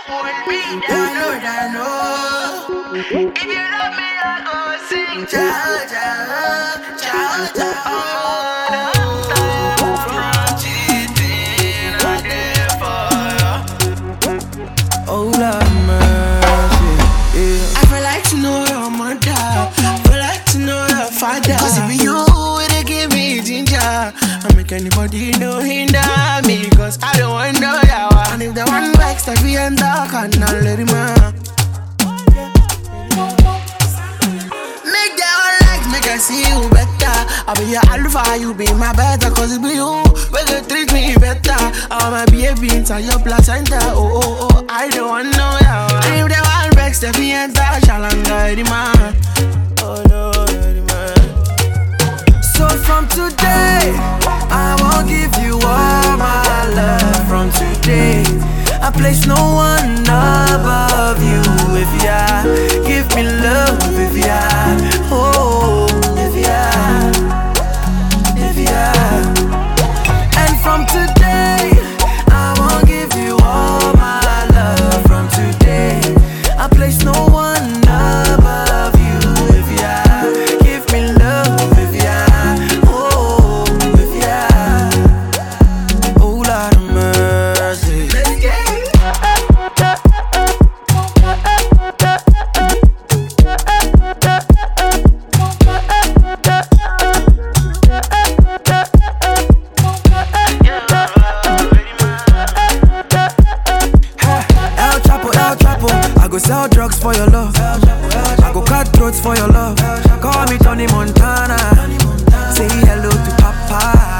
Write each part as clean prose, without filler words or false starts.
Hold me down, down. If you love me, I go sing. Ciao, ciao, ciao, ciao. From cheating, I care for you. Oh, Lord mercy, yeah. I feel like to know your mother. I feel like to know your father. Cause it be you, they give me ginger. I make anybody know hinder me. Cause I don't want no yawa. And if the one backs that we end up, I can't let him out. Make that one like, make I see you better. I be your alpha, you be my better. Cause it be you, will you treat me better. I'm a baby inside your placenta. Oh, oh, oh, I don't want no yawa. And if the one backs that we end up, shall I let him out. Oh no, let him out. So from today, I won't give you all my love. From today, I place no one above you. If you give me love, if you oh, if you and from today, I won't give you all my love. From today, I place no one above you. If you give me love, if you oh, if you oh, Lord of mercy. Let's get it. I go sell drugs for your love. I go cut throats for your love. Call me Tony Montana. Say hello to Papa.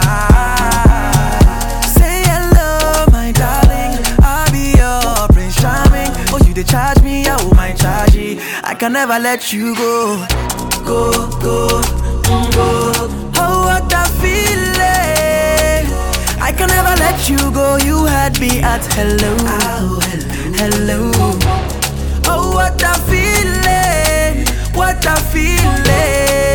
Say hello, my darling. I'll be your Prince Charming. Oh, you they charge me, oh my charge. I can never let you go. Go, go, go. Oh, what a feeling. I can never let you go. You had me at hello. Oh, hello, hello. Oh, what a feeling, what a feeling.